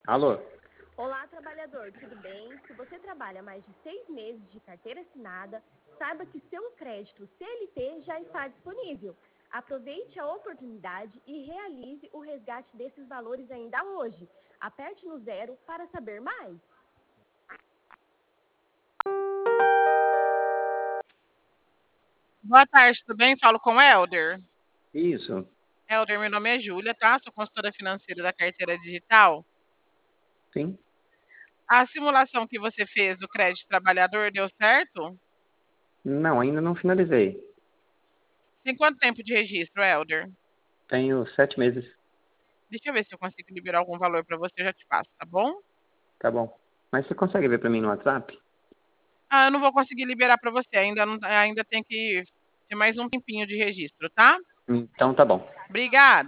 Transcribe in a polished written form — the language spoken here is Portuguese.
Alô? Olá, trabalhador, tudo bem? Se você trabalha mais de 6 meses de carteira assinada, saiba que seu crédito CLT já está disponível. Aproveite a oportunidade e realize o resgate desses valores ainda hoje. Aperte no 0 para saber mais. Boa tarde, tudo bem? Falo com o Helder. Isso, Helder, meu nome é Júlia, tá? Sou consultora financeira da carteira digital. sim. A simulação que você fez do crédito trabalhador deu certo? Não, ainda não finalizei. Tem quanto tempo de registro, Helder? Tenho 7 meses. Deixa eu ver se eu consigo liberar algum valor para você, eu já te passo, tá bom? Tá bom. Mas você consegue ver pra mim no WhatsApp? Ah, eu não vou conseguir liberar para você, ainda tem que ter mais um tempinho de registro, tá? Então tá bom. Obrigada.